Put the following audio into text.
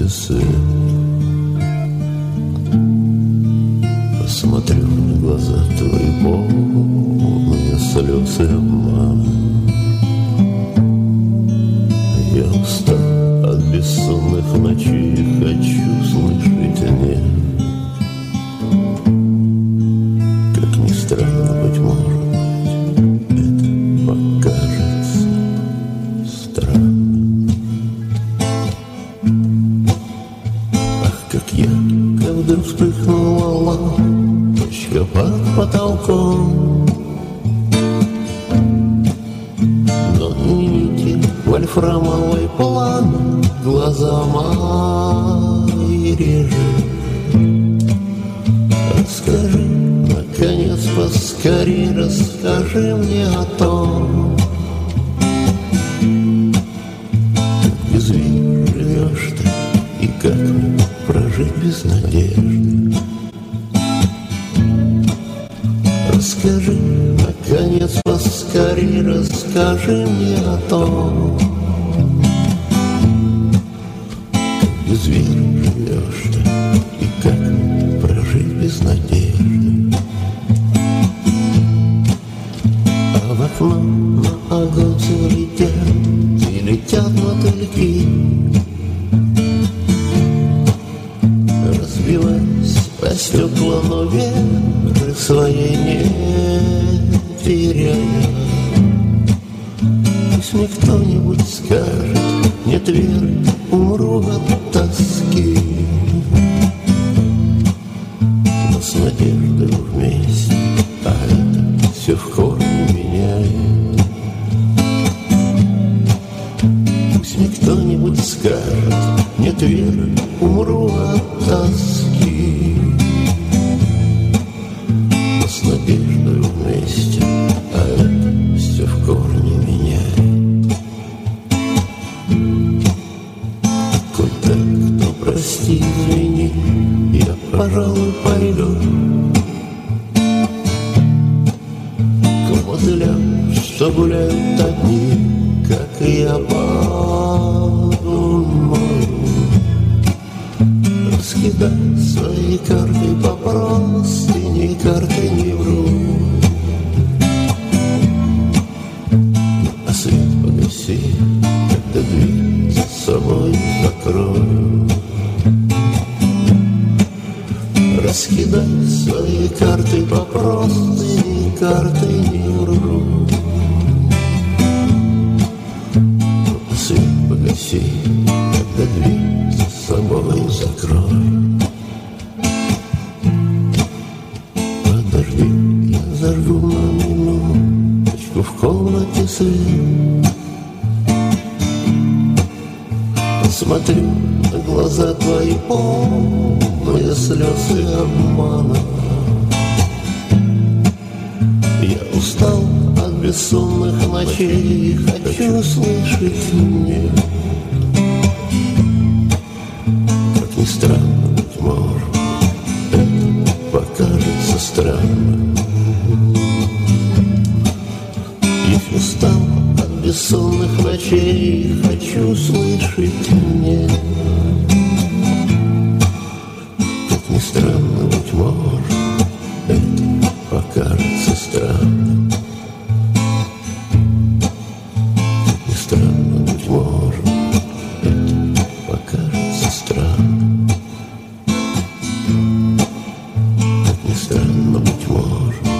свет. Посмотрю в глаза твои полные слез и обман. Я устал от бессонных ночей, хочу слышать нет. Как ни странно, быть может, это покажется странным. Ах, как ярко вдруг вспыхнула лампочка под потолком. Но нити вольфрамовой пламя глаза мои режет. Расскажи, наконец, поскорей расскажи мне о том, как без веры живешь ты и как мне прожить без надежды. Расскажи, наконец, поскорей расскажи мне о том, как без веры живешь ты и как мне прожить без надежды. А в окно на огонь все летят, и летят мотыльки, разбиваясь о стекла, но веры своей не теряя. Пусть мне кто-нибудь скажет, нет веры, умру от тоски. Но с надеждой вместе, а это все в корне меняет. Пусть мне кто-нибудь скажет, нет веры, умру от тоски. Но с надеждой вместе, а это все в корне меняет. Коль так, то прости, извини, я, пожалуй, пойду к мотылям, что гуляют одни, как и я подумаю. Раскидай свои карты по простыне, карты не вру. А свет погаси, когда дверь за собой закрою. Раскидай свои карты по простыне, карты не вру. А свет погаси, когда дверь за собой закрою. Подожди, я зажгу на минуточку в комнате свет. Посмотрю на глаза твои полные слез и обмана. Я устал от бессонных ночей, хочу слышать мне. Как ни странно, быть может, это покажется странным. Я устал от бессонных ночей, хочу слышать мне. Как ни странно, быть может, это покажется странным. Как ни странно, быть может, это покажется странным. Как ни странно, быть может,